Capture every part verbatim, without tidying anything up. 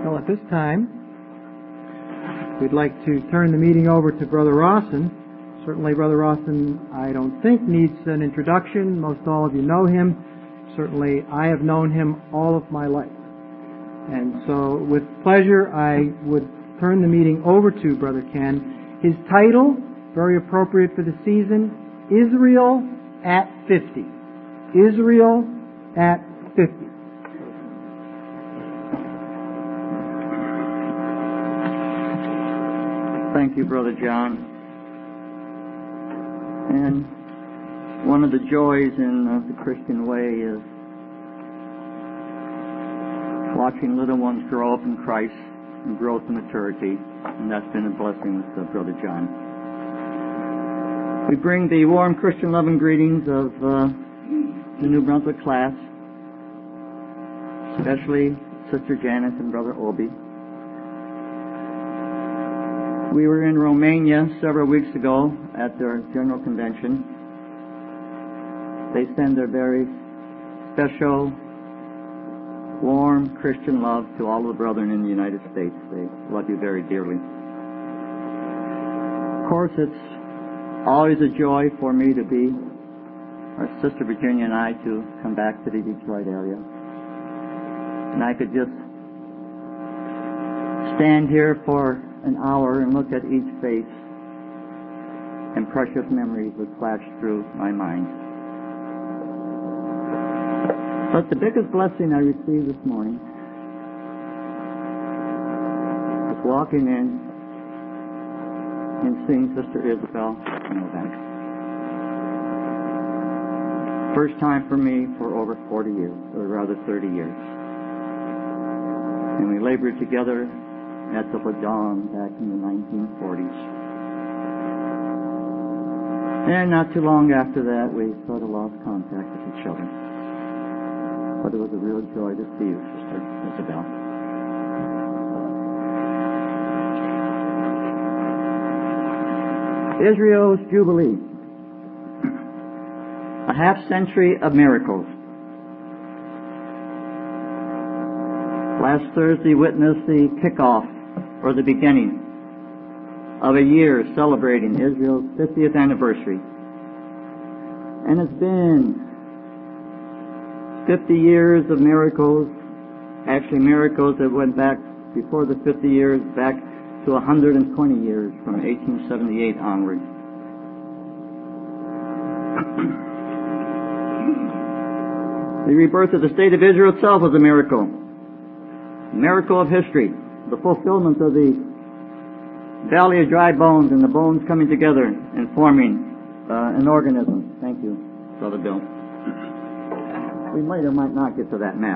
Well, at this time, we'd like to turn the meeting over to Brother Rawson. Certainly, Brother Rawson, I don't think, needs an introduction. Most all of you know him. Certainly, I have known him all of my life. And so, with pleasure, I would turn the meeting over to Brother Ken. His title, very appropriate for the season, Israel at fifty. Israel at fifty. Thank you, Brother John. And one of the joys in uh, the Christian way is watching little ones grow up in Christ and grow to maturity, and that's been a blessing with uh, Brother John. We bring the warm Christian love and greetings of uh, the New Brunswick class, especially Sister Janet and Brother Obi. We were in Romania several weeks ago at their general convention. They send their very special, warm Christian love to all of the brethren in the United States. They love you very dearly. Of course, it's always a joy for me to be, our Sister Virginia and I, to come back to the Detroit area. And I could just stand here for an hour and look at each face, and precious memories would flash through my mind. But the biggest blessing I received this morning was walking in and seeing Sister Isabel in event. First time for me for over forty years, or rather thirty years. And we labored together at the Ladon back in the nineteen forties. And not too long after that, we sort of lost contact with each other. But it was a real joy to see you, Sister Isabel. Israel's Jubilee. A half century of miracles. Last Thursday witnessed the kickoff, or the beginning, of a year celebrating Israel's fiftieth anniversary. And it's been fifty years of miracles, actually miracles that went back before the fifty years, back to one hundred twenty years, from eighteen seventy-eight onward. The rebirth of the state of Israel itself was a miracle. Miracle of history. The fulfillment of the valley of dry bones and the bones coming together and forming uh, an organism. Thank you, Brother Bill. We might or might not get to that map.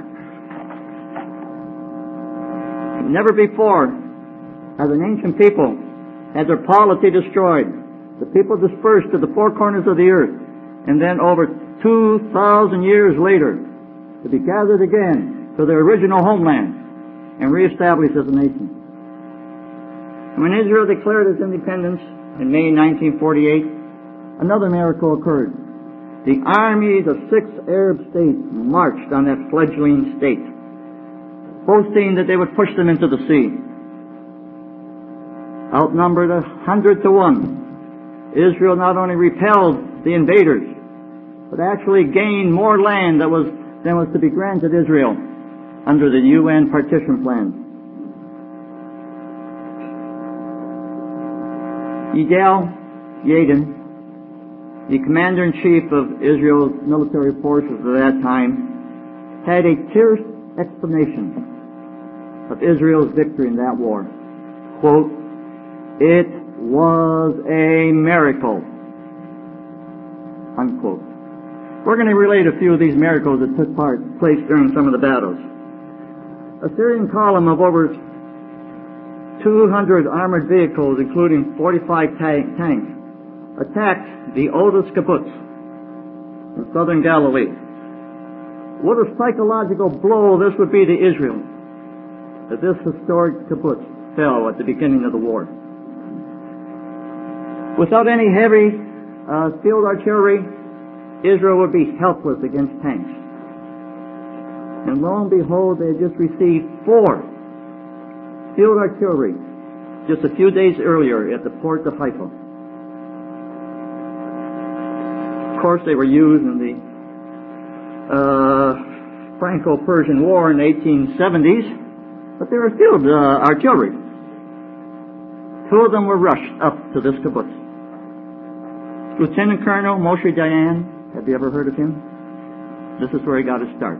Never before has an ancient people had their polity destroyed. The people dispersed to the four corners of the earth, and then over two thousand years later to be gathered again to their original homeland and reestablished as a nation. And when Israel declared its independence in May nineteen forty-eight, another miracle occurred. The armies of six Arab states marched on that fledgling state, boasting that they would push them into the sea. Outnumbered a hundred to one, Israel not only repelled the invaders, but actually gained more land that was, than was to be granted Israel under the U N partition plan. Yigal Yadin, the commander-in-chief of Israel's military forces at that time, had a terse explanation of Israel's victory in that war. Quote, "It was a miracle." Unquote. We're going to relate a few of these miracles that took part, place during some of the battles. A Syrian column of over two hundred armored vehicles, including forty-five ta- tanks, attacked the Otis kibbutz in southern Galilee. What a psychological blow this would be to Israel, that this historic kibbutz fell at the beginning of the war. Without any heavy uh, field artillery, Israel would be helpless against tanks. And lo and behold, they had just received four field artillery just a few days earlier at the port of Haifa. Of course, they were used in the uh, Franco-Persian War in the eighteen seventies, but they were field uh, artillery. Two of them were rushed up to this kibbutz. Lieutenant Colonel Moshe Dayan, have you ever heard of him? This is where he got his start.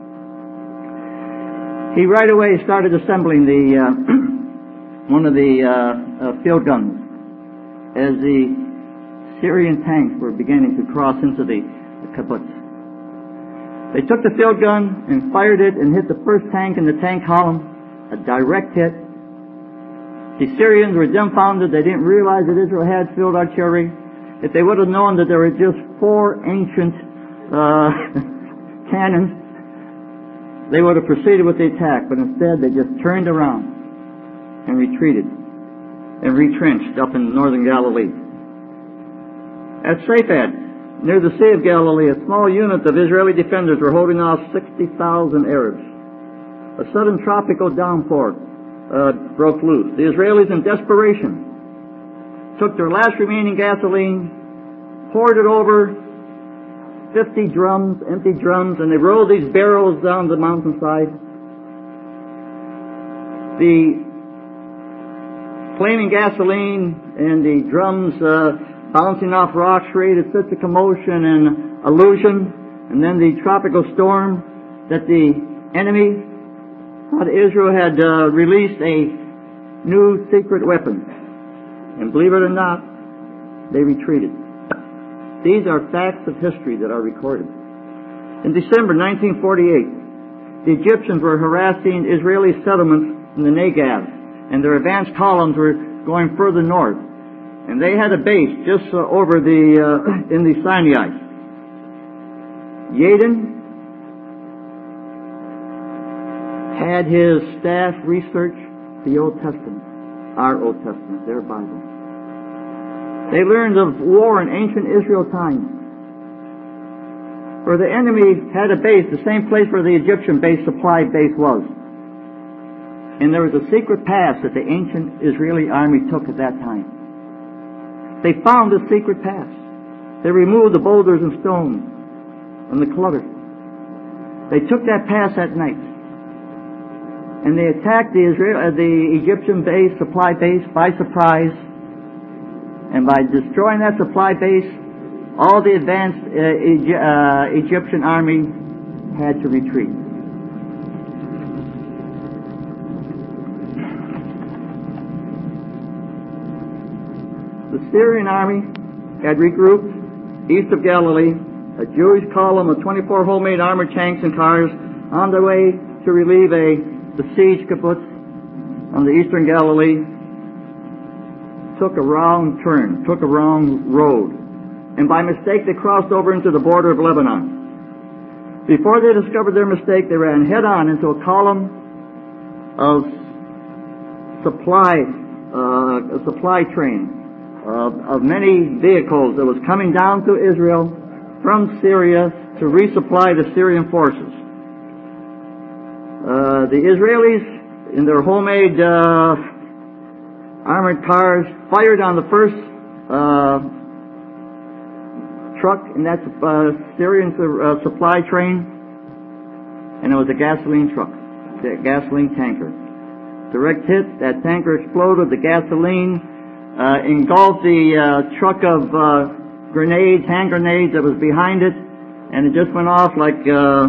He right away started assembling the uh, one of the uh, uh, field guns as the Syrian tanks were beginning to cross into the, the kibbutz. They took the field gun and fired it and hit the first tank in the tank column, a direct hit. The Syrians were dumbfounded. They didn't realize that Israel had field artillery. If they would have known that there were just four ancient uh, cannons, they would have proceeded with the attack. But instead, they just turned around and retreated and retrenched up in northern Galilee. At Safed, near the Sea of Galilee, a small unit of Israeli defenders were holding off sixty thousand Arabs. A sudden tropical downpour uh, broke loose. The Israelis, in desperation, took their last remaining gasoline, poured it over fifty drums, empty drums, and they rolled these barrels down the mountainside. The flaming gasoline and the drums uh, bouncing off rocks created such a commotion and illusion, and then the tropical storm, that the enemy thought Israel had uh, released a new secret weapon. And believe it or not, they retreated. These are facts of history that are recorded. In December nineteen forty-eight, the Egyptians were harassing Israeli settlements in the Negev, and their advanced columns were going further north. And they had a base just uh, over the uh, in the Sinai. Yadin had his staff research the Old Testament, our Old Testament, their Bible. They learned of war in ancient Israel times, where the enemy had a base, the same place where the Egyptian base, supply base was. And there was a secret pass that the ancient Israeli army took at that time. They found this secret pass. They removed the boulders and stones and the clutter. They took that pass at night, and they attacked the Israel, uh, the Egyptian base, supply base, by surprise. And by destroying that supply base, all the advanced uh, Egy- uh, Egyptian army had to retreat. The Syrian army had regrouped east of Galilee, a Jewish column of twenty-four homemade armored tanks and cars on their way to relieve a besieged kibbutz on the eastern Galilee, took a wrong turn, took a wrong road, and by mistake they crossed over into the border of Lebanon. Before they discovered their mistake, they ran head-on into a column of supply, uh, a supply train of, of many vehicles that was coming down to Israel from Syria to resupply the Syrian forces. Uh, the Israelis, in their homemade uh, armored cars, fired on the first uh, truck in that uh, Syrian uh, supply train, and it was a gasoline truck, a gasoline tanker. Direct hit, that tanker exploded, the gasoline uh, engulfed the uh, truck of uh, grenades, hand grenades that was behind it, and it just went off like uh,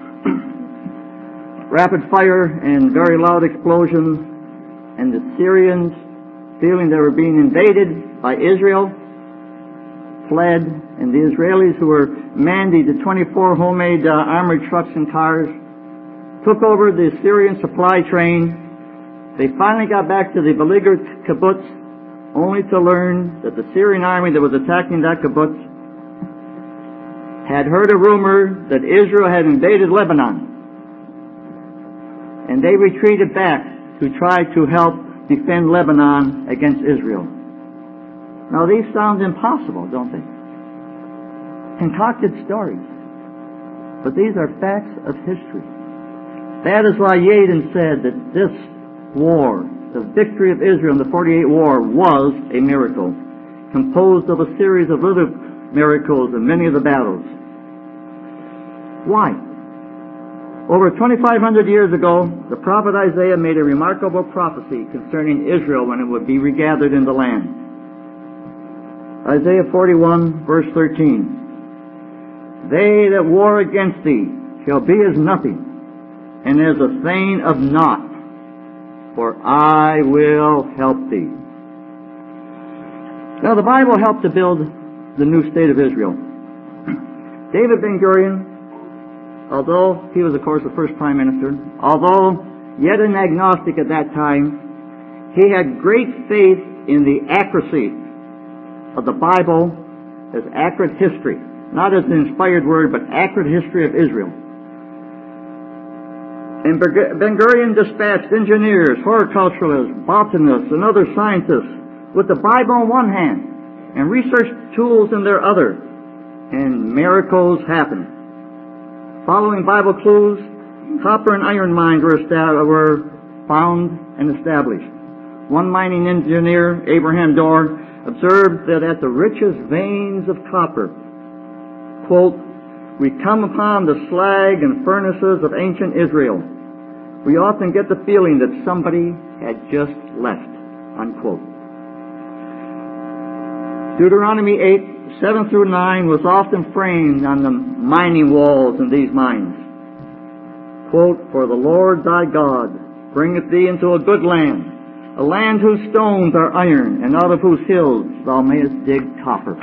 rapid fire and very loud explosions, and the Syrians, feeling they were being invaded by Israel, fled, and the Israelis, who were manning the twenty-four homemade uh, armored trucks and cars, took over the Syrian supply train. They finally got back to the beleaguered kibbutz, only to learn that the Syrian army that was attacking that kibbutz had heard a rumor that Israel had invaded Lebanon, and they retreated back to try to help defend Lebanon against Israel. Now these sound impossible, don't they? Concocted stories. But these are facts of history. That is why Yadin said that this war, the victory of Israel in the forty-eight war, was a miracle, composed of a series of little miracles in many of the battles. Why? Over twenty-five hundred years ago, the prophet Isaiah made a remarkable prophecy concerning Israel when it would be regathered in the land. Isaiah forty-one, verse thirteen. They that war against thee shall be as nothing, and as a thing of naught, for I will help thee. Now the Bible helped to build the new state of Israel. David Ben-Gurion, although he was of course the first prime minister, although yet an agnostic at that time, he had great faith in the accuracy of the Bible as accurate history. Not as an inspired word, but accurate history of Israel. And Ben-Gurion dispatched engineers, horticulturalists, botanists, and other scientists with the Bible in one hand and research tools in their other, and miracles happened. Following Bible clues, copper and iron mines were, estab- were found and established. One mining engineer, Abraham Dorr, observed that at the richest veins of copper, quote, we come upon the slag and furnaces of ancient Israel. We often get the feeling that somebody had just left, unquote. Deuteronomy eight, seven through nine was often framed on the mining walls in these mines. Quote, for the Lord thy God bringeth thee into a good land, a land whose stones are iron, and out of whose hills thou mayest dig copper.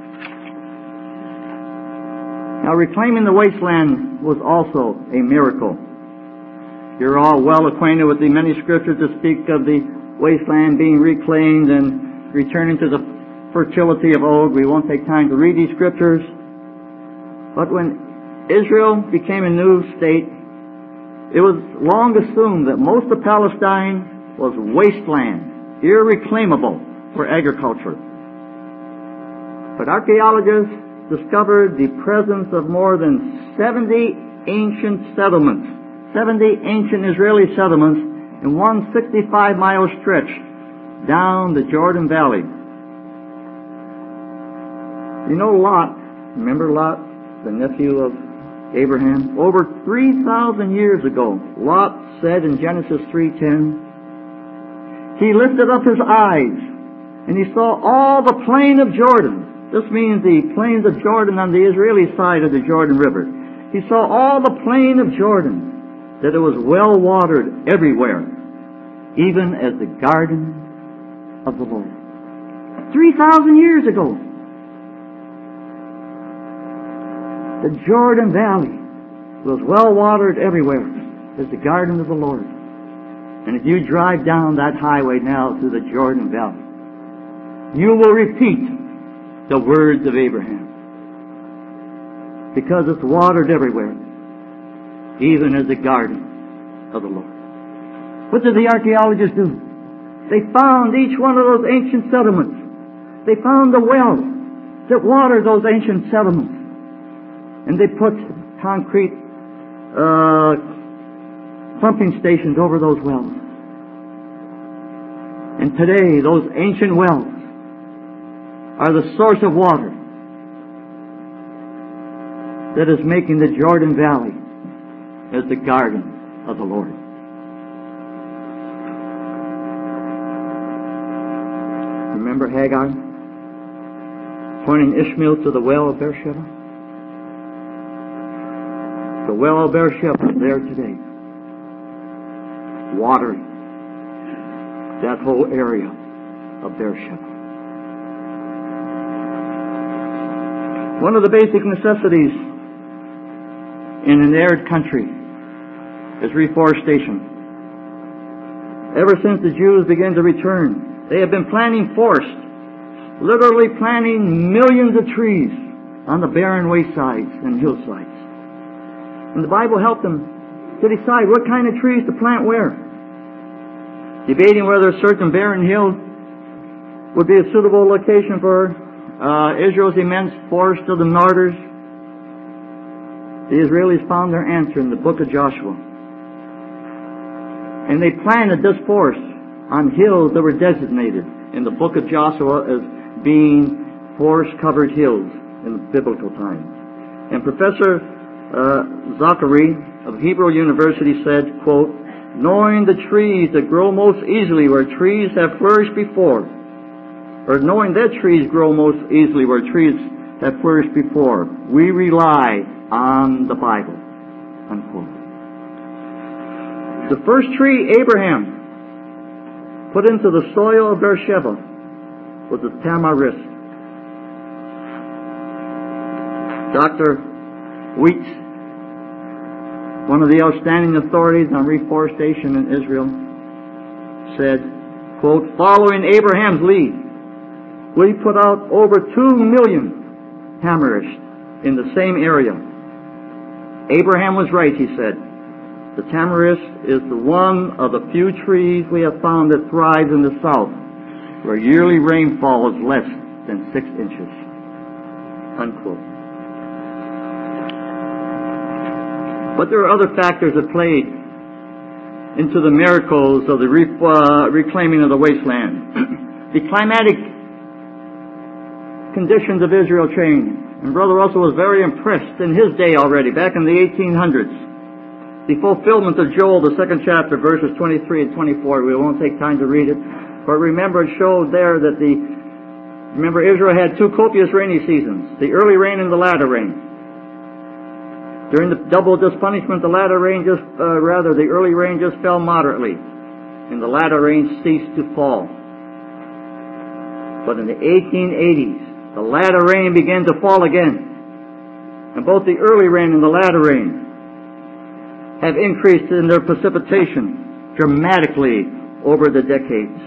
Now, reclaiming the wasteland was also a miracle. You're all well acquainted with the many scriptures that speak of the wasteland being reclaimed and returning to the fertility of old. We won't take time to read these scriptures. But when Israel became a new state, it was long assumed that most of Palestine was wasteland, irreclaimable for agriculture. But archaeologists discovered the presence of more than seventy ancient settlements, seventy ancient Israeli settlements in one sixty-five mile stretch down the Jordan Valley. You know Lot, remember Lot, the nephew of Abraham? Over three thousand years ago, Lot said in Genesis three ten, he lifted up his eyes and he saw all the plain of Jordan. This means the plains of Jordan on the Israeli side of the Jordan River. He saw all the plain of Jordan, that it was well watered everywhere, even as the garden of the Lord. Three thousand years ago, the Jordan Valley was well watered everywhere, as the garden of the Lord. And if you drive down that highway now through the Jordan Valley, you will repeat the words of Abraham, because it's watered everywhere, even as the garden of the Lord. What did the archaeologists do? They found each one of those ancient settlements. They found the wells that watered those ancient settlements, and they put concrete uh, pumping stations over those wells. And today, those ancient wells are the source of water that is making the Jordan Valley as the garden of the Lord. Remember Hagar pointing Ishmael to the well of Beersheba? The well of Beersheba is there today, watering that whole area of Beersheba. One of the basic necessities in an arid country is reforestation. Ever since the Jews began to return, they have been planting forests, literally planting millions of trees on the barren waysides and hillsides. And the Bible helped them to decide what kind of trees to plant where, debating whether a certain barren hill would be a suitable location for Uh, Israel's immense forest of the martyrs. The Israelis found their answer in the book of Joshua. And they planted this force on hills that were designated in the book of Joshua as being forest-covered hills in biblical times. And Professor uh, Zachary of Hebrew University said, quote, knowing the trees that grow most easily where trees have flourished before, or knowing that trees grow most easily where trees have flourished before, we rely on the Bible, unquote. The first tree Abraham put into the soil of Beersheba was the tamarisk. Doctor Weitz, one of the outstanding authorities on reforestation in Israel, said, quote, following Abraham's lead, we put out over two million tamarisks in the same area. Abraham was right, he said. The tamarisk is the one of the few trees we have found that thrives in the south, where yearly rainfall is less than six inches. Unquote. But there are other factors that played into the miracles of the re- uh, reclaiming of the wasteland. The climatic conditions of Israel changed, and Brother Russell was very impressed in his day already, back in the eighteen hundreds. The fulfillment of Joel, the second chapter, verses twenty-three and twenty-four. We won't take time to read it, but remember, it showed there that the remember Israel had two copious rainy seasons: the early rain and the latter rain. During the double dispunishment, the latter rain just uh, rather the early rain just fell moderately, and the latter rain ceased to fall. But in the eighteen eighties, the latter rain began to fall again, and both the early rain and the latter rain have increased in their precipitation dramatically over the decades.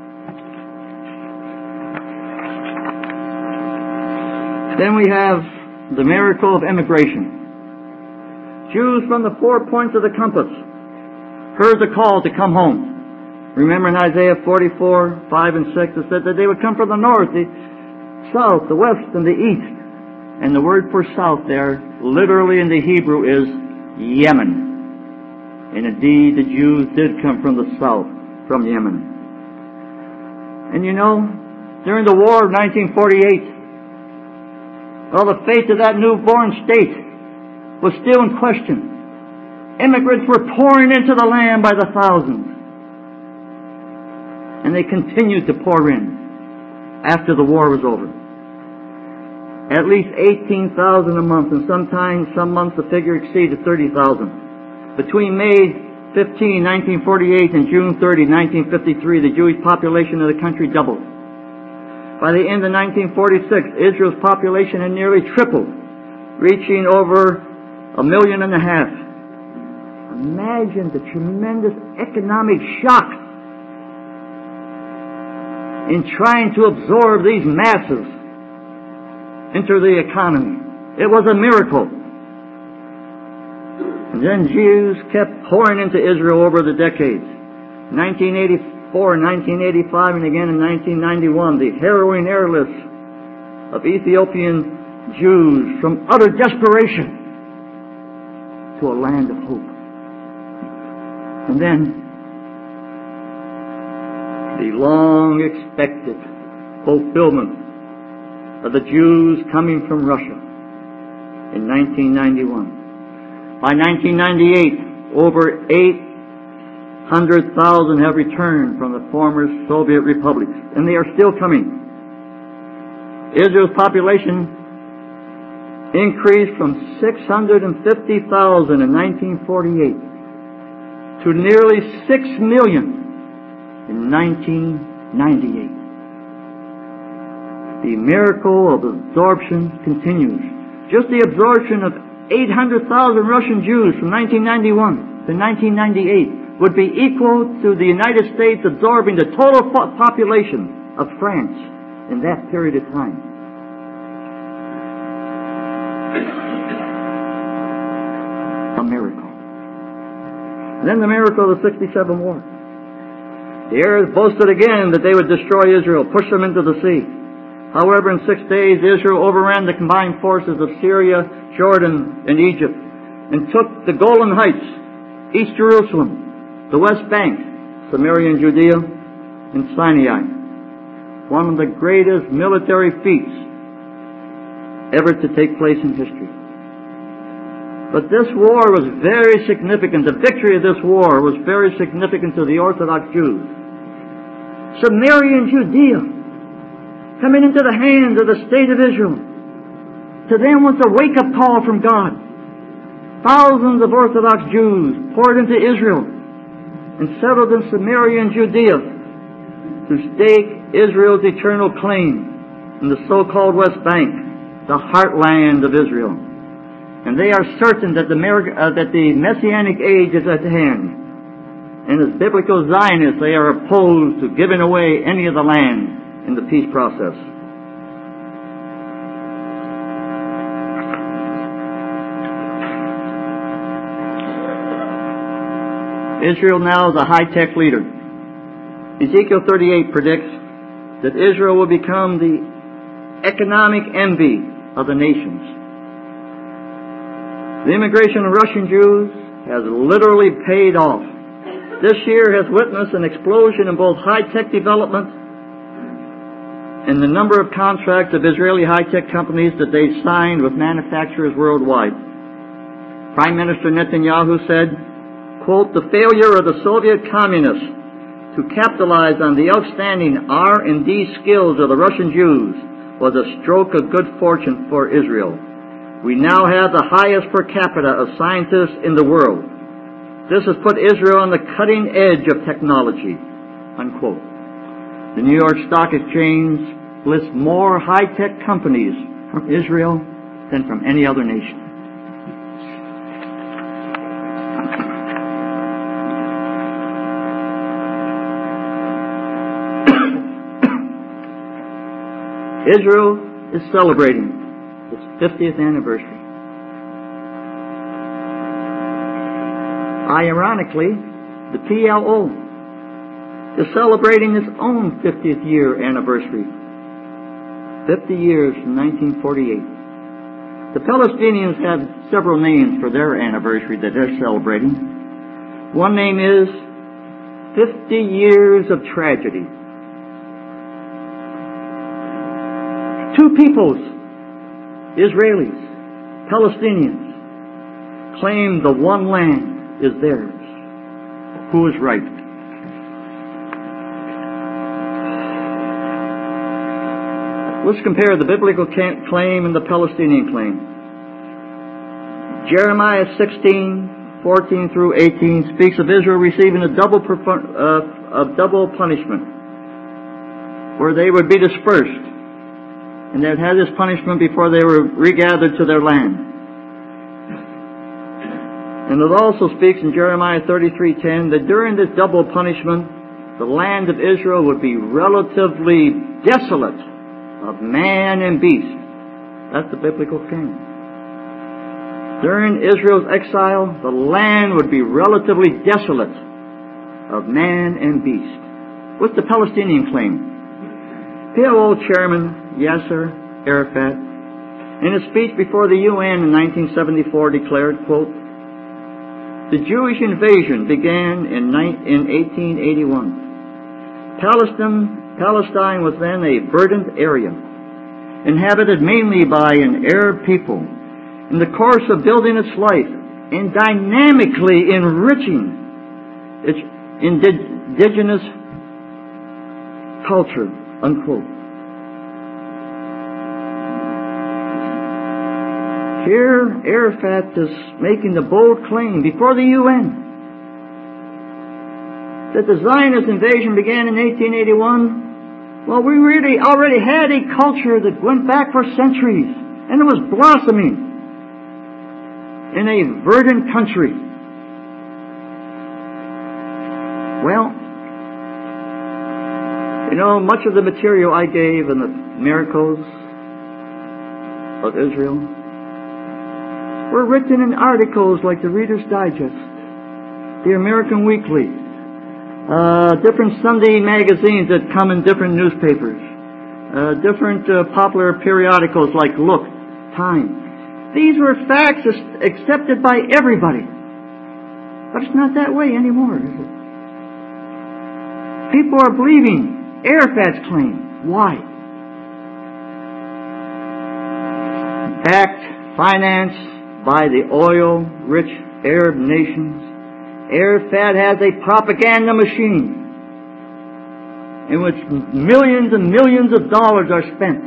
Then we have the miracle of immigration. Jews from the four points of the compass heard the call to come home. Remember in Isaiah forty-four, five and six, it said that they would come from the north, the south, the west, and the east. And the word for south there, literally in the Hebrew, is Yemen. And indeed, the Jews did come from the south, from Yemen. And you know, during the war of nineteen forty-eight, well, the fate of that newborn state was still in question. Immigrants were pouring into the land by the thousands. And they continued to pour in after the war was over. At least eighteen thousand a month, and sometimes, some months, the figure exceeded thirty thousand. Between May fifteenth, nineteen forty-eight and June thirtieth, nineteen fifty-three, the Jewish population of the country doubled. By the end of nineteen forty-six, Israel's population had nearly tripled, reaching over a million and a half. Imagine the tremendous economic shock in trying to absorb these masses into the economy. It was a miracle. And then Jews kept pouring into Israel over the decades. nineteen eighty-four, nineteen eighty-five, and again in nineteen ninety-one, the harrowing airlifts of Ethiopian Jews from utter desperation to a land of hope. And then the long-expected fulfillment of the Jews coming from Russia in nineteen ninety-one. By nineteen ninety-eight, over eight hundred thousand have returned from the former Soviet republics, and they are still coming. Israel's population increased from six hundred fifty thousand in nineteen forty-eight to nearly six million in nineteen ninety-eight. The miracle of absorption continues. Just the absorption of eight hundred thousand Russian Jews from nineteen ninety-one to nineteen ninety-eight would be equal to the United States absorbing the total population of France in that period of time. A miracle. And then the miracle of the sixty-seven war. The Arabs boasted again that they would destroy Israel, push them into the sea. However, in six days, Israel overran the combined forces of Syria, Jordan, and Egypt, and took the Golan Heights, East Jerusalem, The West Bank, Samaria and Judea, and Sinai, one of the greatest military feats ever to take place in history. But this war was very significant. The victory of this war was very significant to the Orthodox Jews. Samaria and Judea coming into the hands of the state of Israel. To them was a wake-up call from God. Thousands of Orthodox Jews poured into Israel and settled in Samaria and Judea to stake Israel's eternal claim in the so-called West Bank, the heartland of Israel. And they are certain that the, uh, that the Messianic age is at hand. And as biblical Zionists, they are opposed to giving away any of the land in the peace process. Israel now is a high-tech leader. Ezekiel thirty-eight predicts that Israel will become the economic envy of the nations. The immigration of Russian Jews has literally paid off. This year has witnessed an explosion in both high-tech development and the number of contracts of Israeli high-tech companies that they've signed with manufacturers worldwide. Prime Minister Netanyahu said, quote, "The failure of the Soviet communists to capitalize on the outstanding R and D skills of the Russian Jews was a stroke of good fortune for Israel. We now have the highest per capita of scientists in the world. This has put Israel on the cutting edge of technology," unquote. The New York Stock Exchange lists more high-tech companies from Israel than from any other nation. Israel is celebrating its fiftieth anniversary. Ironically, the P L O is celebrating its own fiftieth year anniversary. fifty years from nineteen forty-eight. The Palestinians have several names for their anniversary that they're celebrating. One name is fifty years of tragedy. Two peoples, Israelis, Palestinians, claim the one land is theirs. Who is right? Let's compare the biblical claim and the Palestinian claim. Jeremiah sixteen, fourteen through eighteen speaks of Israel receiving a double, uh, a double punishment, where they would be dispersed, and they'd had this punishment before they were regathered to their land. And it also speaks in Jeremiah thirty-three ten that during this double punishment, the land of Israel would be relatively desolate of man and beast. That's the biblical claim. During Israel's exile, the land would be relatively desolate of man and beast. What's the Palestinian claim? P L O Chairman Yasser Arafat, in a speech before the U N in nineteen seventy-four, declared, quote, "The Jewish invasion began in eighteen eighty-one. Palestine, Palestine was then a verdant area, inhabited mainly by an Arab people, in the course of building its life and dynamically enriching its indigenous culture," unquote. Here, Arafat is making the bold claim before the U N that the Zionist invasion began in eighteen eighty-one. Well, we really already had a culture that went back for centuries, and it was blossoming in a verdant country. Well, you know, much of the material I gave in the miracles of Israel were written in articles like the Reader's Digest, the American Weekly, uh, different Sunday magazines that come in different newspapers, uh, different uh, popular periodicals like Look, Time. These were facts accepted by everybody. But it's not that way anymore, is it? People are believing Arafat's claim. Why? Backed, financed by the oil-rich Arab nations, Arafat has a propaganda machine in which millions and millions of dollars are spent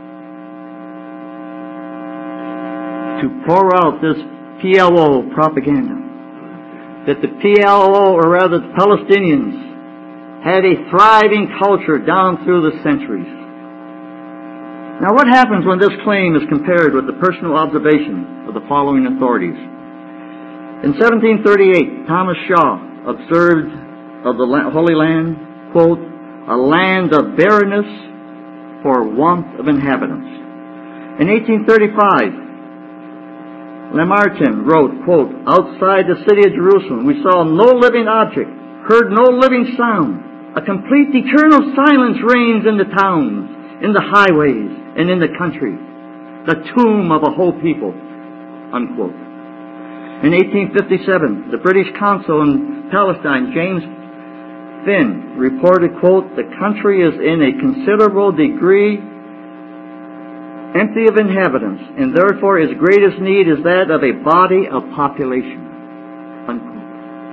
to pour out this P L O propaganda. That the P L O, or rather the Palestinians, had a thriving culture down through the centuries. Now what happens when this claim is compared with the personal observation of the following authorities? In seventeen thirty-eight, Thomas Shaw observed of the Holy Land, quote, a land of barrenness for want of inhabitants. In eighteen thirty-five, Lamartine wrote, quote, outside the city of Jerusalem we saw no living object, heard no living sound. A complete eternal silence reigns in the towns, in the highways, and in the country. The tomb of a whole people, unquote. In eighteen fifty-seven, the British consul in Palestine, James Finn, reported, quote, the country is in a considerable degree empty of inhabitants, and therefore its greatest need is that of a body of population, unquote.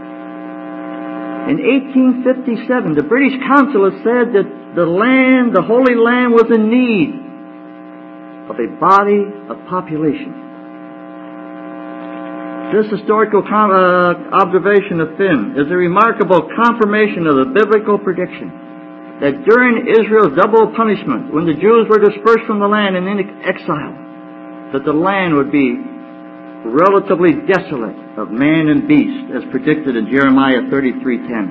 In eighteen fifty-seven, the British consulate said that the land, the Holy Land, was in need of a body of population. This historical com- uh, observation of Finn is a remarkable confirmation of the biblical prediction that during Israel's double punishment, when the Jews were dispersed from the land and in exile, that the land would be relatively desolate of man and beast, as predicted in Jeremiah thirty-three ten.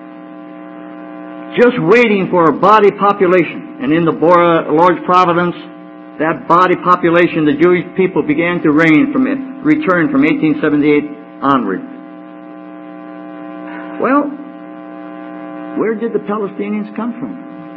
Just waiting for a body population, and in the Lord's providence, that body population, the Jewish people, began to reign from return from eighteen seventy-eight onward. Well, where did the Palestinians come from?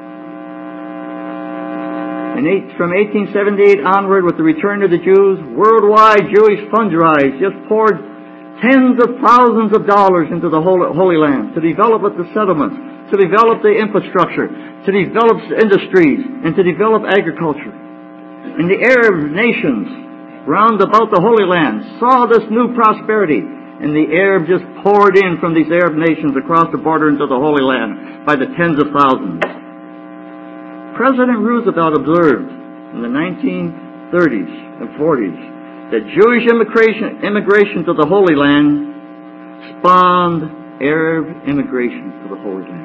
And eight, from eighteen seventy-eight onward, with the return of the Jews, worldwide Jewish fundraise just poured tens of thousands of dollars into the Holy Land to develop the settlements, to develop the infrastructure, to develop industries, and to develop agriculture. And the Arab nations round about the Holy Land saw this new prosperity, and the Arabs just poured in from these Arab nations across the border into the Holy Land by the tens of thousands. President Roosevelt observed in the nineteen thirties and forties that Jewish immigration, immigration to the Holy Land spawned Arab immigration to the Holy Land.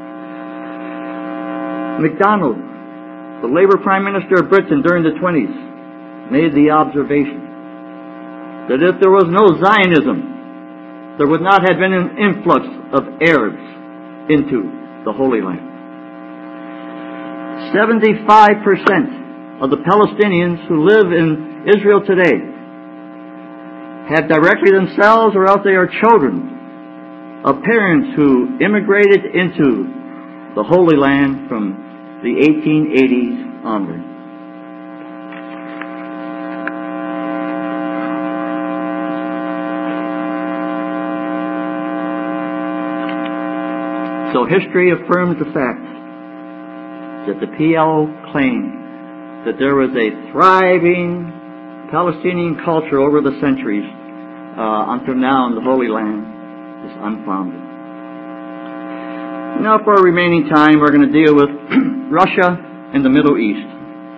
MacDonald, the Labour Prime Minister of Britain during the twenties, made the observation that if there was no Zionism, there would not have been an influx of Arabs into the Holy Land. seventy-five percent of the Palestinians who live in Israel today have directly themselves or else they are children of parents who immigrated into the Holy Land from the eighteen eighties onward. So history affirms the fact that the P L O claimed that there was a thriving Palestinian culture over the centuries uh, until now in the Holy Land is unfounded. Now for our remaining time, we're going to deal with Russia and the Middle East.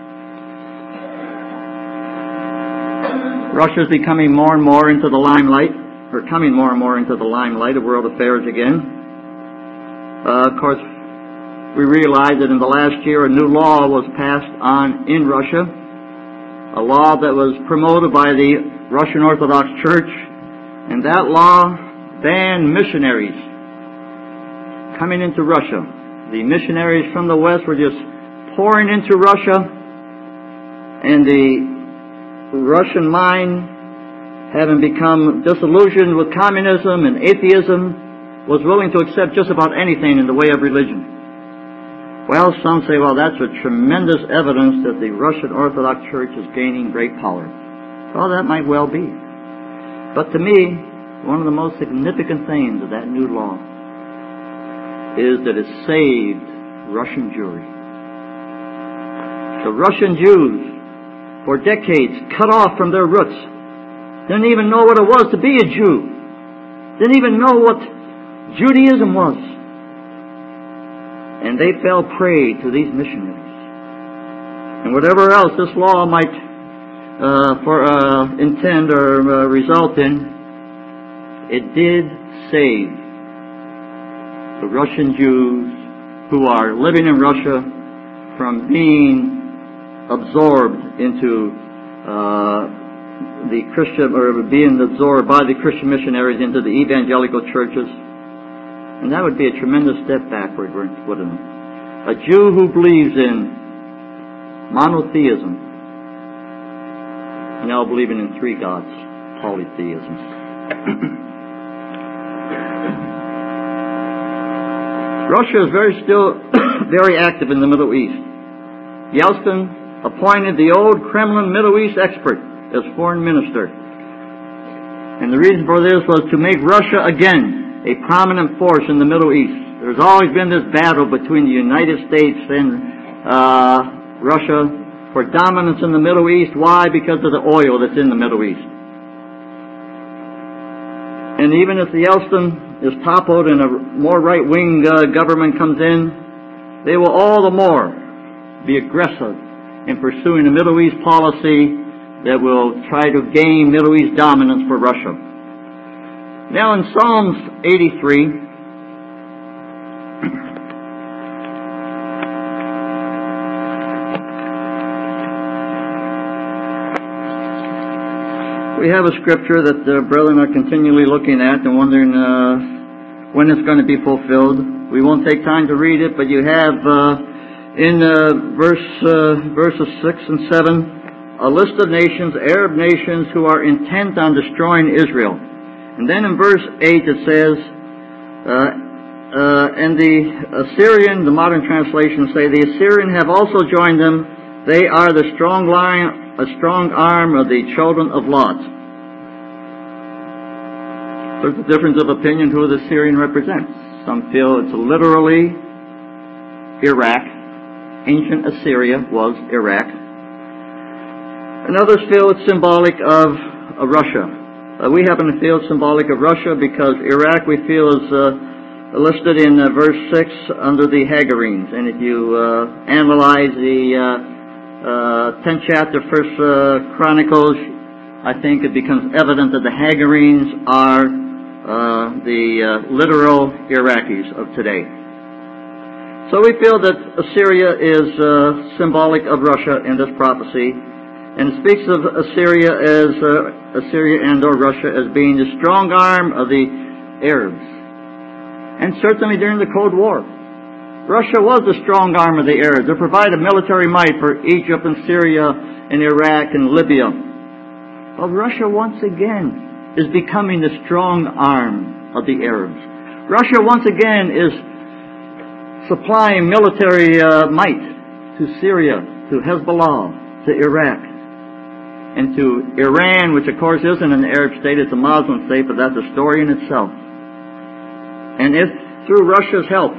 Russia is becoming more and more into the limelight, or coming more and more into the limelight of world affairs again. Uh, of course, we realize that in the last year a new law was passed on in Russia, a law that was promoted by the Russian Orthodox Church, and that law banned missionaries coming into Russia. The missionaries from the West were just pouring into Russia, and the Russian mind, having become disillusioned with communism and atheism, was willing to accept just about anything in the way of religion. Well, some say, well, that's a tremendous evidence that the Russian Orthodox Church is gaining great power. Well, that might well be. But to me, one of the most significant things of that new law is that it saved Russian Jewry. The Russian Jews, for decades, cut off from their roots, didn't even know what it was to be a Jew, didn't even know what Judaism was. And they fell prey to these missionaries. And whatever else this law might uh, for uh, intend or uh, result in, it did save the Russian Jews who are living in Russia from being absorbed into uh, the Christian, or being absorbed by the Christian missionaries into the evangelical churches. And that would be a tremendous step backward, wouldn't it? A Jew who believes in monotheism, now believing in three gods, polytheism. Russia is very still very active in the Middle East. Yeltsin appointed the old Kremlin Middle East expert as foreign minister. And the reason for this was to make Russia again a prominent force in the Middle East. There's always been this battle between the United States and uh, Russia for dominance in the Middle East. Why? Because of the oil that's in the Middle East. And even if the Yeltsin is toppled and a more right-wing uh, government comes in, they will all the more be aggressive in pursuing a Middle East policy that will try to gain Middle East dominance for Russia. Now in Psalms eighty-three, we have a scripture that the brethren are continually looking at and wondering uh, when it's going to be fulfilled. We won't take time to read it, but you have uh, in uh, verse uh, verses six and seven a list of nations, Arab nations, who are intent on destroying Israel. And then in verse eight it says, uh, uh, and the Assyrian, the modern translations say, the Assyrian have also joined them. They are the strong line, a strong arm of the children of Lot. There's a difference of opinion who the Assyrian represents. Some feel it's literally Iraq. Ancient Assyria was Iraq. And others feel it's symbolic of, of Russia. Uh, we happen to feel it's symbolic of Russia because Iraq, we feel, is uh, listed in uh, verse six under the Hagarenes. And if you uh, analyze the uh, uh, tenth chapter, First uh, Chronicles, I think it becomes evident that the Hagarenes are uh, the uh, literal Iraqis of today. So we feel that Assyria is uh, symbolic of Russia in this prophecy. And it speaks of Assyria as uh, Assyria and or Russia as being the strong arm of the Arabs. And certainly during the Cold War, Russia was the strong arm of the Arabs. They provided military might for Egypt and Syria and Iraq and Libya. But Russia once again is becoming the strong arm of the Arabs. Russia once again is supplying military uh, might to Syria, to Hezbollah, to Iraq, and to Iran, which of course isn't an Arab state, it's a Muslim state, but that's a story in itself. And if through Russia's help,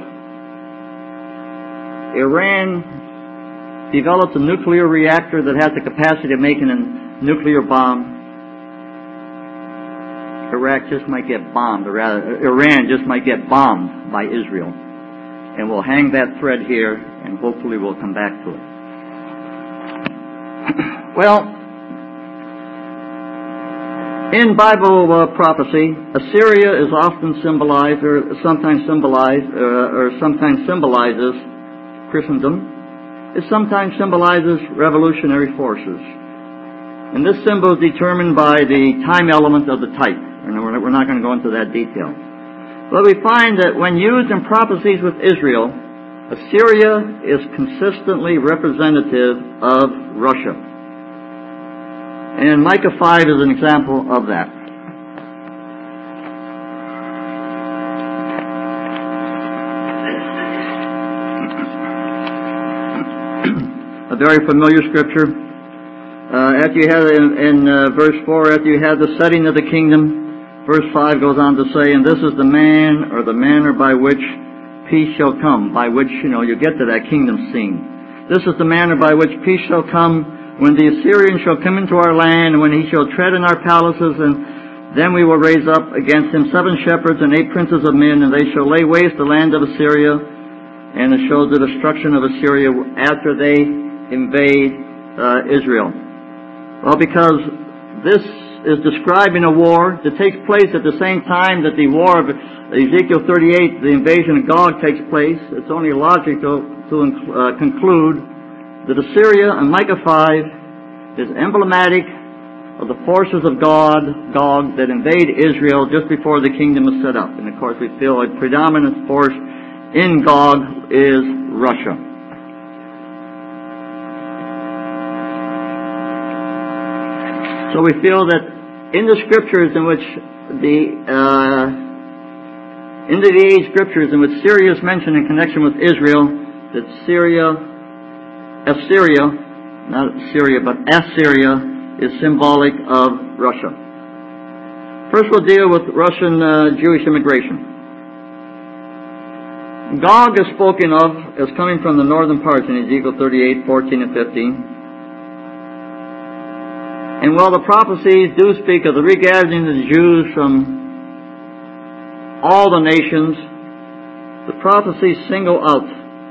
Iran develops a nuclear reactor that has the capacity of making a nuclear bomb, Iraq just might get bombed, or rather, Iran just might get bombed by Israel. And we'll hang that thread here, and hopefully we'll come back to it. Well, in Bible uh, prophecy, Assyria is often symbolized, or sometimes symbolized, uh, or sometimes symbolizes Christendom. It sometimes symbolizes revolutionary forces. And this symbol is determined by the time element of the type. And we're not going to go into that detail. But we find that when used in prophecies with Israel, Assyria is consistently representative of Russia. And Micah five is an example of that. A very familiar scripture. Uh, after you have in, in uh, verse four, after you have the setting of the kingdom, verse five goes on to say, and this is the man or the manner by which peace shall come, by which, you know, you get to that kingdom scene. This is the manner by which peace shall come when the Assyrian shall come into our land, and when he shall tread in our palaces, and then we will raise up against him seven shepherds and eight princes of men, and they shall lay waste the land of Assyria, and it shows the destruction of Assyria after they invade uh, Israel. Well, because this is describing a war that takes place at the same time that the war of Ezekiel thirty-eight, the invasion of Gog, takes place, it's only logical to uh, conclude that Assyria in Micah five is emblematic of the forces of God, Gog, that invade Israel just before the kingdom is set up. And of course we feel a predominant force in Gog is Russia. So we feel that in the scriptures in which the uh, in the age scriptures in which Syria is mentioned in connection with Israel, that Syria, Assyria, not Syria, but Assyria, is symbolic of Russia. First we'll deal with Russian uh, Jewish immigration. Gog is spoken of as coming from the northern parts in Ezekiel thirty-eight, fourteen, and fifteen. And while the prophecies do speak of the regathering of the Jews from all the nations, the prophecies single out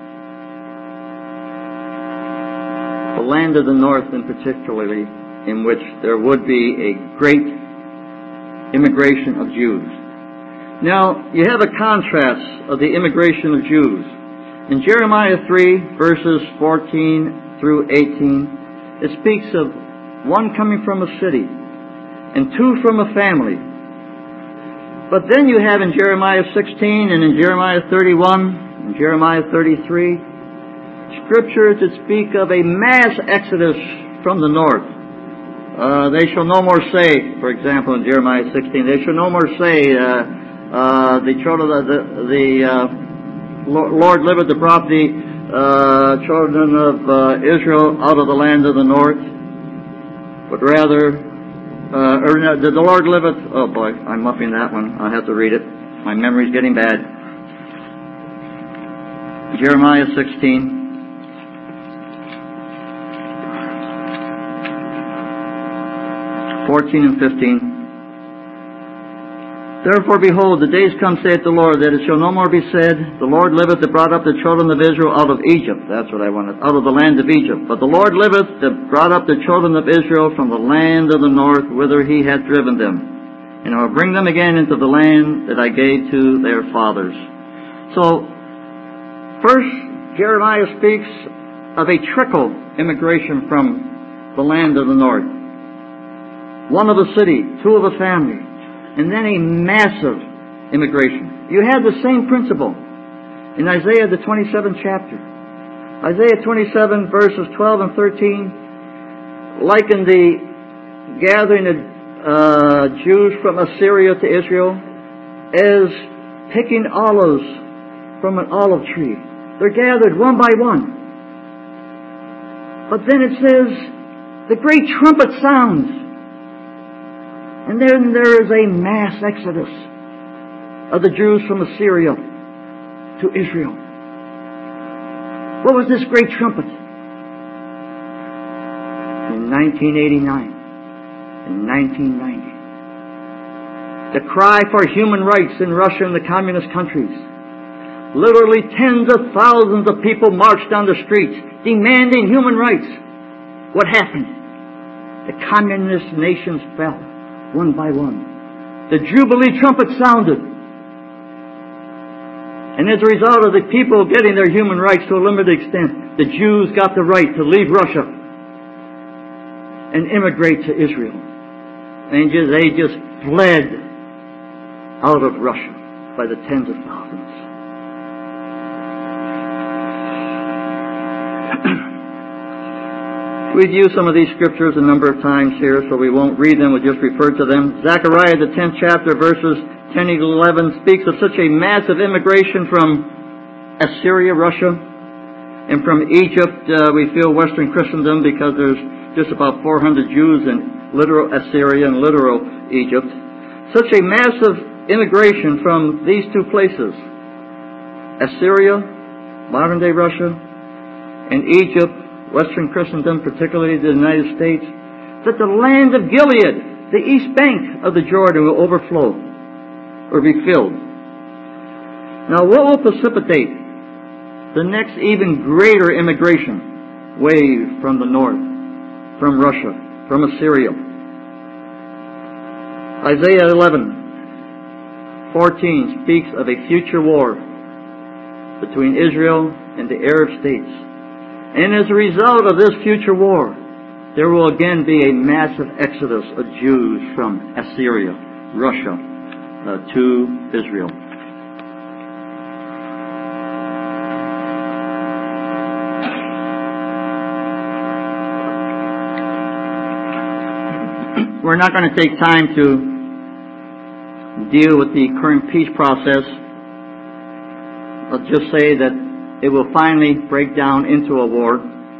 the land of the north in particularly, in which there would be a great immigration of Jews. Now, you have a contrast of the immigration of Jews. In Jeremiah three, verses fourteen through eighteen, it speaks of one coming from a city, and two from a family. But then you have in Jeremiah sixteen and in Jeremiah thirty-one and Jeremiah thirty-three, scriptures that speak of a mass exodus from the north. Uh, they shall no more say, for example, in Jeremiah sixteen, they shall no more say, uh, uh, the children of the, the uh, Lord liveth that brought the uh, children of uh, Israel out of the land of the north. But rather, uh, or no, the Lord liveth, oh boy, I'm muffing that one. I'll have to read it. My memory's getting bad. Jeremiah sixteen. fourteen and fifteen. Therefore, behold, the days come, saith the Lord, that it shall no more be said, the Lord liveth that brought up the children of Israel out of Egypt. That's what I wanted, out of the land of Egypt. But the Lord liveth that brought up the children of Israel from the land of the north, whither he hath driven them. And I will bring them again into the land that I gave to their fathers. So, first, Jeremiah speaks of a trickle immigration from the land of the north. One of a city, two of a family, and then a massive immigration. You have the same principle in Isaiah the twenty-seventh chapter. Isaiah twenty-seven verses twelve and thirteen liken the gathering of uh, Jews from Assyria to Israel as picking olives from an olive tree. They're gathered one by one. But then it says, the great trumpet sounds. And then there is a mass exodus of the Jews from Assyria to Israel. What was this great trumpet? In nineteen eighty-nine, in nineteen ninety. The cry for human rights in Russia and the communist countries. Literally tens of thousands of people marched down the streets demanding human rights. What happened? The communist nations fell. One by one. The Jubilee trumpet sounded. And as a result of the people getting their human rights to a limited extent, the Jews got the right to leave Russia and immigrate to Israel. And just, they just fled out of Russia by the tens of thousands. We've used some of these scriptures a number of times here, so we won't read them, we'll just refer to them. Zechariah, the tenth chapter, verses ten and eleven, speaks of such a massive immigration from Assyria, Russia, and from Egypt. Uh, we feel Western Christendom because there's just about four hundred Jews in literal Assyria and literal Egypt. Such a massive immigration from these two places. Assyria, modern-day Russia, and Egypt, Western Christendom, particularly the United States, that the land of Gilead, the east bank of the Jordan, will overflow or be filled. Now, what will precipitate the next even greater immigration wave from the north, from Russia, from Assyria? Isaiah eleven fourteen speaks of a future war between Israel and the Arab states. And as a result of this future war, there will again be a massive exodus of Jews from Assyria, Russia, uh, to Israel. We're not going to take time to deal with the current peace process. I'll just say that it will finally break down into a war.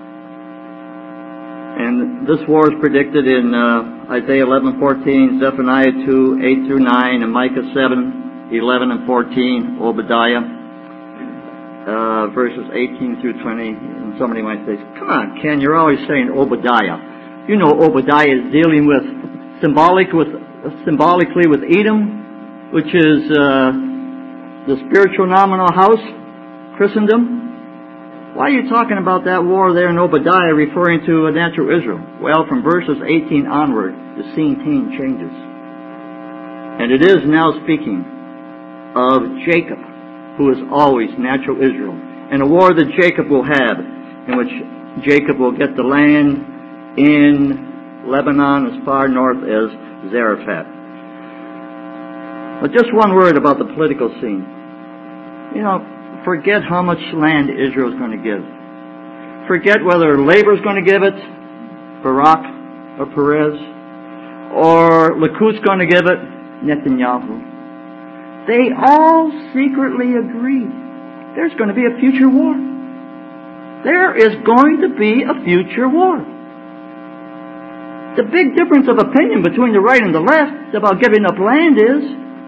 And this war is predicted in uh, Isaiah eleven fourteen, Zephaniah two eight through nine, and Micah seven eleven and fourteen, Obadiah uh, verses eighteen through twenty. And somebody might say, "Come on, Ken, you're always saying Obadiah. You know Obadiah is dealing with symbolic with symbolically with Edom, which is uh, the spiritual nominal house, Christendom. Why are you talking about that war there in Obadiah referring to a natural Israel?" Well, from verses eighteen onward, the scene changes. And it is now speaking of Jacob, who is always natural Israel, and a war that Jacob will have, in which Jacob will get the land in Lebanon as far north as Zarephath. But just one word about the political scene. You know, forget how much land Israel is going to give. Forget whether Labour is going to give it, Barak or Perez, or Likud's going to give it, Netanyahu. They all secretly agree there's going to be a future war. There is going to be a future war. The big difference of opinion between the right and the left about giving up land is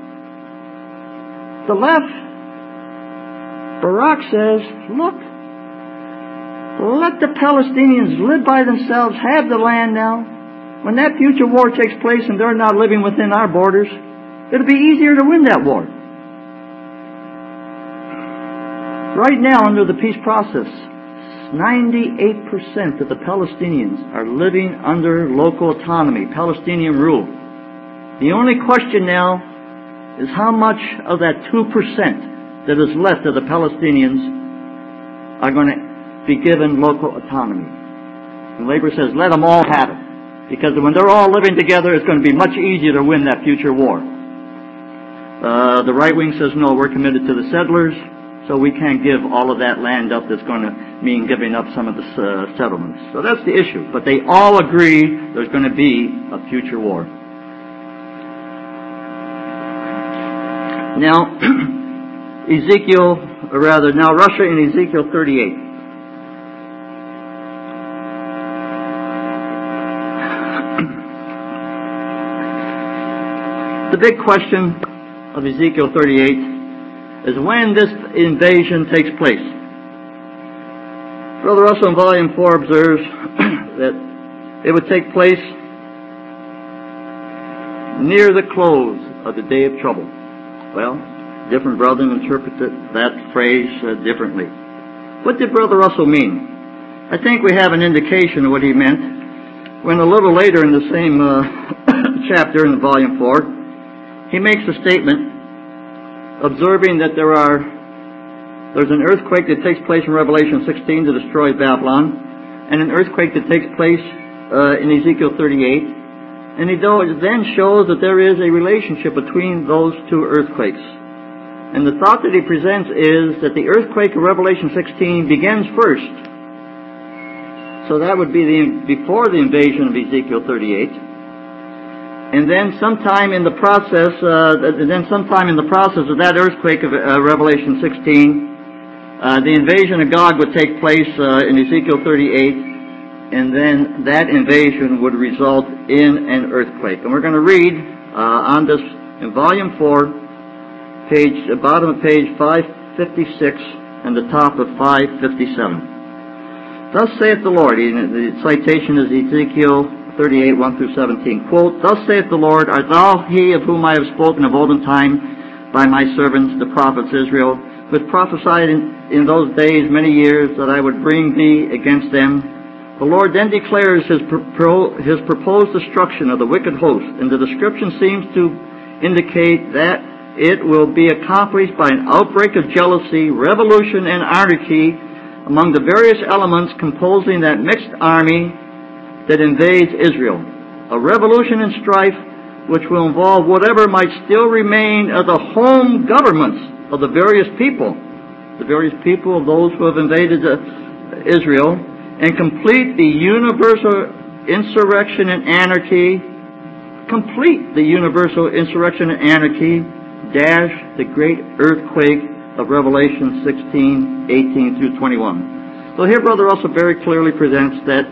the left, Barak says, look, let the Palestinians live by themselves, have the land now. When that future war takes place and they're not living within our borders, it'll be easier to win that war. Right now, under the peace process, ninety-eight percent of the Palestinians are living under local autonomy, Palestinian rule. The only question now is how much of that two percent that is left of the Palestinians are going to be given local autonomy. And Labour says, let them all have it. Because when they're all living together, it's going to be much easier to win that future war. Uh, the right wing says, no, we're committed to the settlers, so we can't give all of that land up. That's going to mean giving up some of the uh, settlements. So that's the issue. But they all agree there's going to be a future war. Now, Ezekiel, or rather, now Russia in Ezekiel thirty-eight. The big question of Ezekiel thirty-eight is when this invasion takes place. Brother Russell in Volume four observes that it would take place near the close of the day of trouble. Well, different brethren interpreted that phrase uh, differently. What did Brother Russell mean? I think we have an indication of what he meant when a little later in the same uh, chapter in Volume four, he makes a statement observing that there are there's an earthquake that takes place in Revelation sixteen to destroy Babylon, and an earthquake that takes place uh, in Ezekiel thirty-eight. And he then shows that there is a relationship between those two earthquakes. And the thought that he presents is that the earthquake of Revelation sixteen begins first. So that would be the, before the invasion of Ezekiel thirty-eight. And then sometime in the process, uh, then sometime in the process of that earthquake of uh, Revelation sixteen, uh, the invasion of Gog would take place uh, in Ezekiel thirty-eight. And then that invasion would result in an earthquake. And we're going to read uh, on this in Volume four, page, bottom of page five fifty-six and the top of five fifty-seven. Thus saith the Lord, the citation is Ezekiel thirty-eight, one through seventeen. Quote, Thus saith the Lord, Art thou he of whom I have spoken of olden time by my servants, the prophets Israel, who had prophesied in, in those days many years that I would bring thee against them? The Lord then declares his, pro, his proposed destruction of the wicked host, and the description seems to indicate that it will be accomplished by an outbreak of jealousy, revolution, and anarchy among the various elements composing that mixed army that invades Israel. A revolution and strife which will involve whatever might still remain of the home governments of the various people, the various people of those who have invaded uh, Israel, and complete the universal insurrection and anarchy, complete the universal insurrection and anarchy, dash the great earthquake of Revelation sixteen, eighteen through twenty-one. So here Brother also very clearly presents that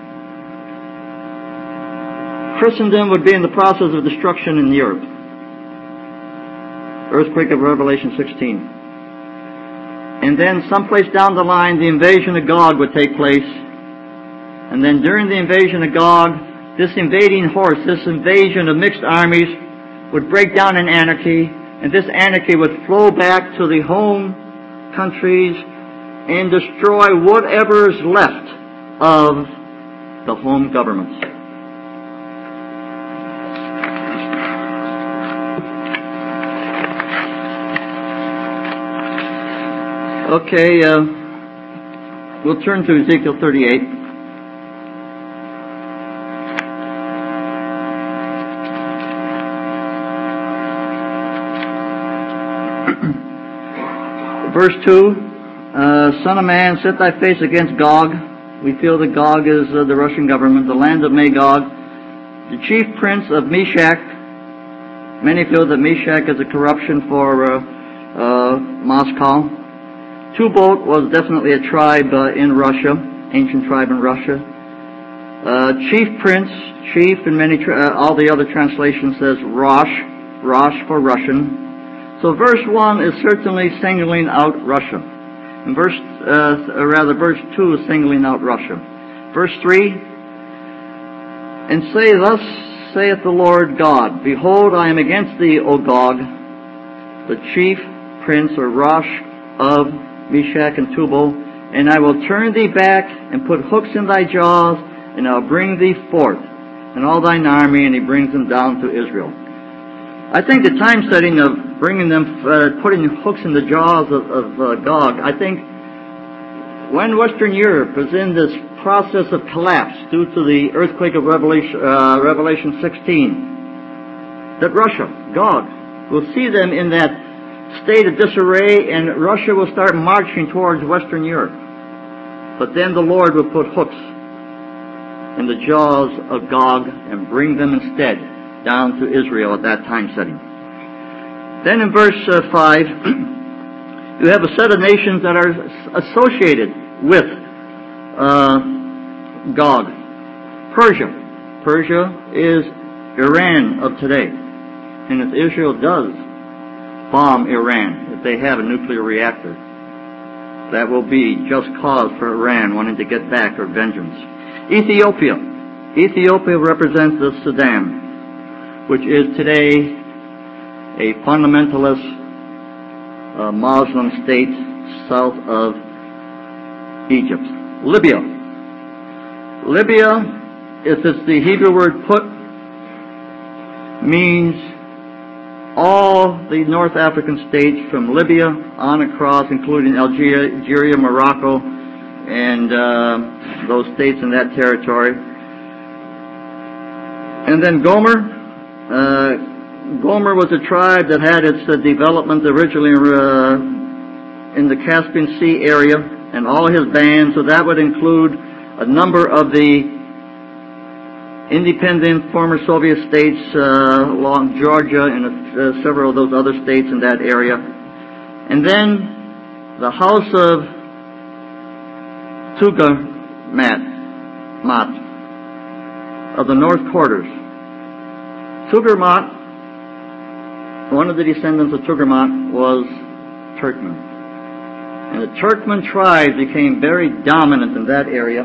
Christendom would be in the process of destruction in the earth. Earthquake of Revelation sixteen. And then someplace down the line, the invasion of Gog would take place. And then during the invasion of Gog, this invading horse, this invasion of mixed armies would break down in anarchy, and this anarchy would flow back to the home countries and destroy whatever is left of the home governments. Okay, uh, we'll turn to Ezekiel thirty-eight. Verse two, uh, Son of man, set thy face against Gog. We feel that Gog is uh, the Russian government, the land of Magog, the chief prince of Meshach. Many feel that Meshach is a corruption for uh, uh, Moscow. Tubal was definitely a tribe uh, in Russia, ancient tribe in Russia. Uh, chief prince, chief in many, tra- uh, all the other translations says Rosh, Rosh for Russian. So verse one is certainly singling out Russia. And verse, uh, or rather verse two is singling out Russia. Verse three, and say, Thus saith the Lord God, Behold, I am against thee, O Gog, the chief prince or Rosh of Meshach and Tubal, and I will turn thee back and put hooks in thy jaws, and I'll bring thee forth, and all thine army, and he brings them down to Israel. I think the time setting of bringing them, uh, putting hooks in the jaws of, of uh, Gog, I think when Western Europe is in this process of collapse due to the earthquake of Revelation, uh, Revelation sixteen, that Russia, Gog, will see them in that state of disarray, and Russia will start marching towards Western Europe. But then the Lord will put hooks in the jaws of Gog and bring them instead down to Israel at that time setting. Then in verse uh, five, you have a set of nations that are associated with uh, Gog. Persia. Persia is Iran of today. And if Israel does bomb Iran, if they have a nuclear reactor, that will be just cause for Iran wanting to get back or vengeance. Ethiopia. Ethiopia represents the Sudan, which is today a fundamentalist uh, Muslim state south of Egypt. Libya. Libya, if it's the Hebrew word put, means all the North African states from Libya on across, including Algeria, Algeria Morocco, and uh, those states in that territory. And then Gomer. Uh, Gomer was a tribe that had its uh, development originally uh, in the Caspian Sea area, and all his bands, so that would include a number of the independent former Soviet states uh, along Georgia and uh, several of those other states in that area. And then the house of Tugarmat, Mat, of the North Quarters. Tugarmat, one of the descendants of Tugarmat was Turkmen. And the Turkmen tribe became very dominant in that area.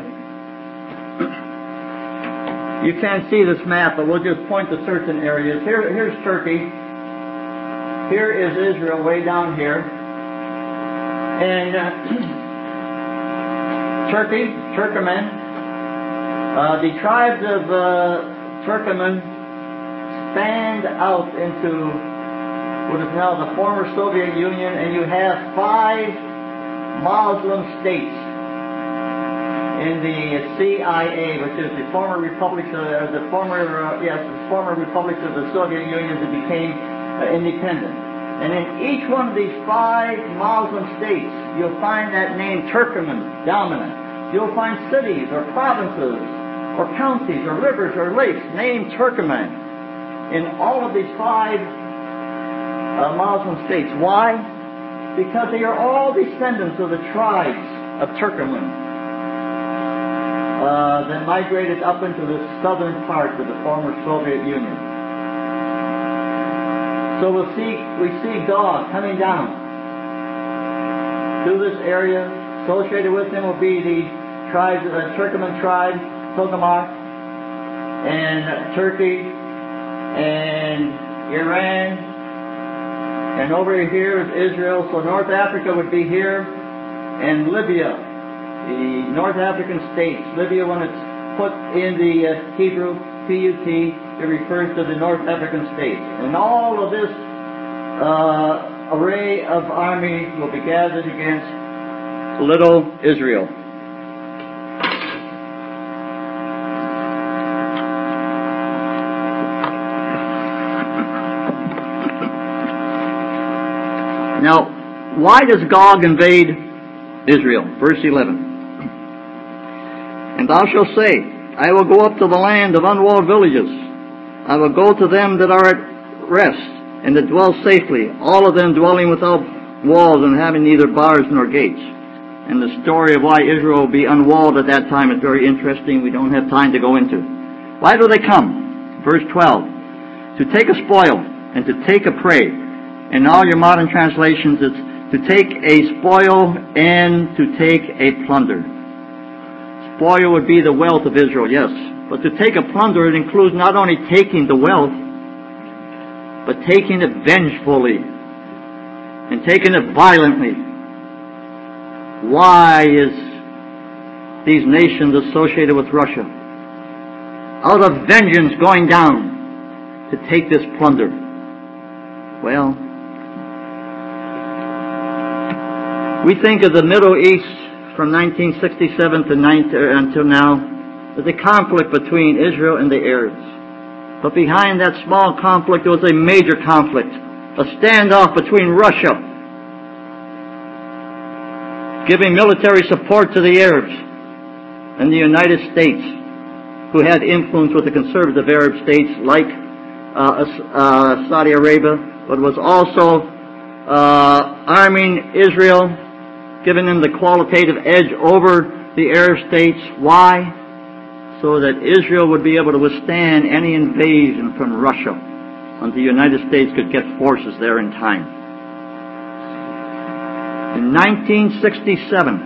You can't see this map, but we'll just point to certain areas. Here, here's Turkey. Here is Israel way down here. And uh, Turkey, Turkmen, uh, the tribes of uh, Turkmen spanned out into what is now the former Soviet Union, and you have five Muslim states in the C I A, which is the former republics, of, the former uh, yes, the former republics of the Soviet Union that became uh, independent. And in each one of these five Muslim states, you'll find that name Turkmen dominant. You'll find cities or provinces or counties or rivers or lakes named Turkmen in all of these five uh, Muslim states. Why? Because they are all descendants of the tribes of Turkmen uh, that migrated up into the southern part of the former Soviet Union. So we'll see, we see Gog coming down through this area. Associated with him will be the tribes, the Turkmen tribe, Tokamak, and Turkey, and Iran, and over here is Israel. So North Africa would be here, and Libya, the North African states. Libya, when it's put in the uh, Hebrew P U T, it refers to the North African states. And all of this uh, array of armies will be gathered against little Israel. Now, why does Gog invade Israel? Verse eleven. And thou shalt say, I will go up to the land of unwalled villages. I will go to them that are at rest, and that dwell safely, all of them dwelling without walls and having neither bars nor gates. And the story of why Israel will be unwalled at that time is very interesting. We don't have time to go into. Why do they come? Verse twelve. To take a spoil and to take a prey. In all your modern translations, it's to take a spoil and to take a plunder. Spoil would be the wealth of Israel, yes. But to take a plunder, it includes not only taking the wealth, but taking it vengefully and taking it violently. Why is these nations associated with Russia out of vengeance going down to take this plunder? Well, we think of the Middle East from nineteen sixty-seven to nineteen, until now as a conflict between Israel and the Arabs. But behind that small conflict, there was a major conflict, a standoff between Russia, giving military support to the Arabs, and the United States, who had influence with the conservative Arab states like uh, uh, Saudi Arabia, but was also uh, arming Israel, giving them the qualitative edge over the Arab states. Why? So that Israel would be able to withstand any invasion from Russia until the United States could get forces there in time. In nineteen sixty-seven,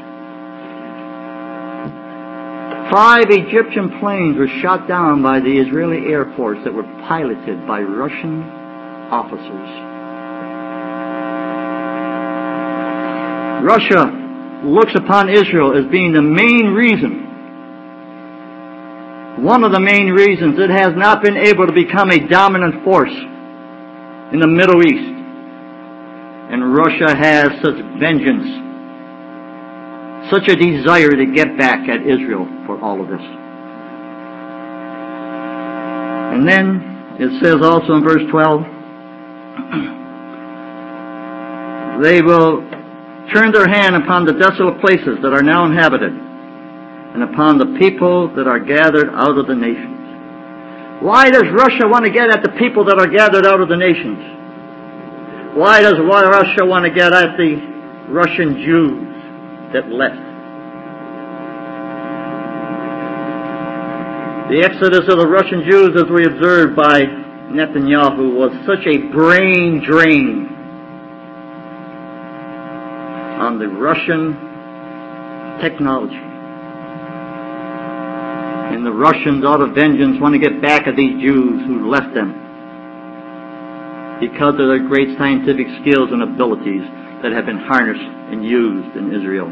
five Egyptian planes were shot down by the Israeli Air Force that were piloted by Russian officers. Russia looks upon Israel as being the main reason, one of the main reasons it has not been able to become a dominant force in the Middle East. And Russia has such vengeance, such a desire to get back at Israel for all of this. And then it says also in verse twelve, they will turn their hand upon the desolate places that are now inhabited, and upon the people that are gathered out of the nations. Why does Russia want to get at the people that are gathered out of the nations? Why does Russia want to get at the Russian Jews that left? The exodus of the Russian Jews, as we observed by Netanyahu, was such a brain drain on on the Russian technology. And the Russians, out of vengeance, want to get back at these Jews who left them because of their great scientific skills and abilities that have been harnessed and used in Israel.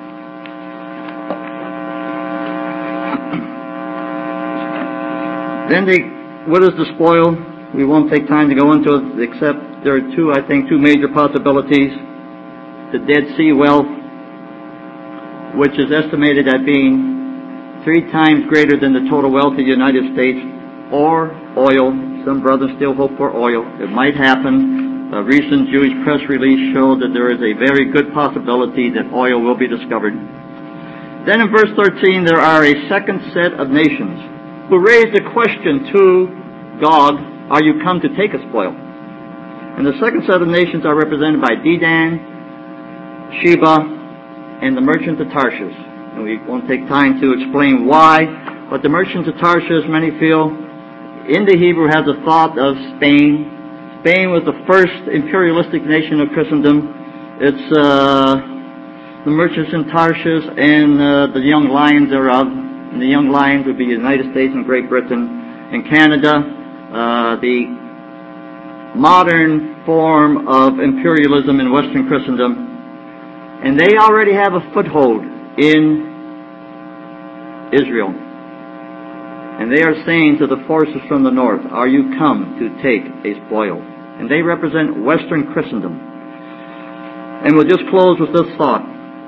Then they, what is the spoil? We won't take time to go into it, except there are two, I think, two major possibilities. The Dead Sea wealth, which is estimated at being three times greater than the total wealth of the United States, or oil. Some brothers still hope for oil. It might happen. A recent Jewish press release showed that there is a very good possibility that oil will be discovered. Then in verse thirteen, there are a second set of nations who raised the question to Gog, are you come to take a spoil? And the second set of nations are represented by Dedan, Sheba, and the merchants of Tarshish. And we won't take time to explain why, but the merchants of Tarshish, many feel, in the Hebrew has a thought of Spain. Spain was the first imperialistic nation of Christendom. It's uh, the merchants in Tarshish and uh, the young lions thereof. And the young lions would be the United States and Great Britain and Canada, uh, the modern form of imperialism in Western Christendom. And they already have a foothold in Israel. And they are saying to the forces from the north, are you come to take a spoil? And they represent Western Christendom. And we'll just close with this thought.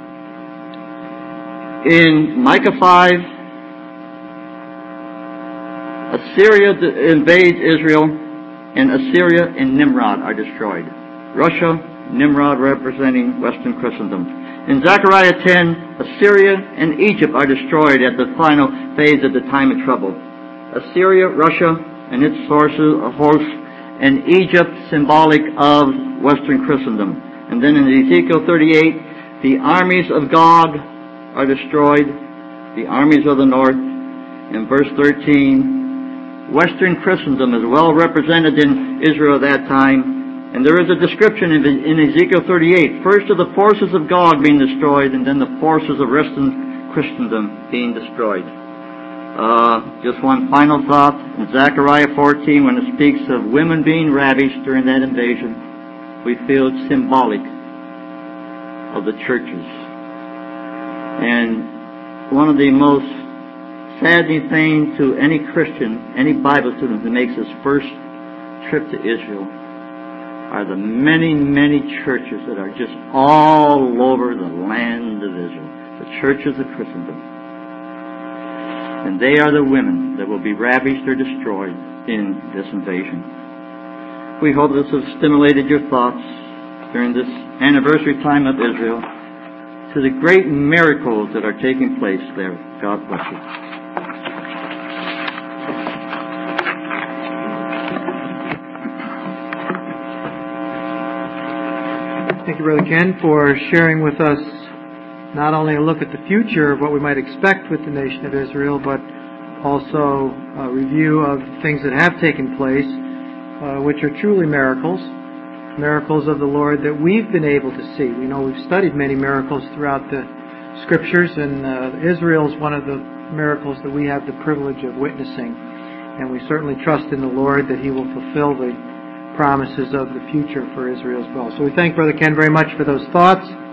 In Micah five, Assyria invades Israel, and Assyria and Nimrod are destroyed. Russia, Nimrod representing Western Christendom. In Zechariah ten, Assyria and Egypt are destroyed at the final phase of the time of trouble. Assyria, Russia, and its sources, hosts, and Egypt, symbolic of Western Christendom. And then in Ezekiel thirty-eight, the armies of Gog are destroyed, the armies of the north. In verse thirteen, Western Christendom is well represented in Israel at that time. And there is a description in, in Ezekiel thirty-eight, first of the forces of Gog being destroyed, and then the forces of Western Christendom being destroyed. Uh, just one final thought. In Zechariah fourteen, when it speaks of women being ravished during that invasion, we feel it's symbolic of the churches. And one of the most saddening things to any Christian, any Bible student who makes his first trip to Israel, are the many, many churches that are just all over the land of Israel. The churches of Christendom. And they are the women that will be ravished or destroyed in this invasion. We hope this has stimulated your thoughts during this anniversary time of Israel to the great miracles that are taking place there. God bless you. Thank you, Brother Ken, for sharing with us not only a look at the future of what we might expect with the nation of Israel, but also a review of things that have taken place, uh, which are truly miracles, miracles of the Lord that we've been able to see. We know we've studied many miracles throughout the Scriptures, and uh, Israel is one of the miracles that we have the privilege of witnessing. And we certainly trust in the Lord that He will fulfill the promises of the future for Israel as well. So we thank Brother Ken very much for those thoughts.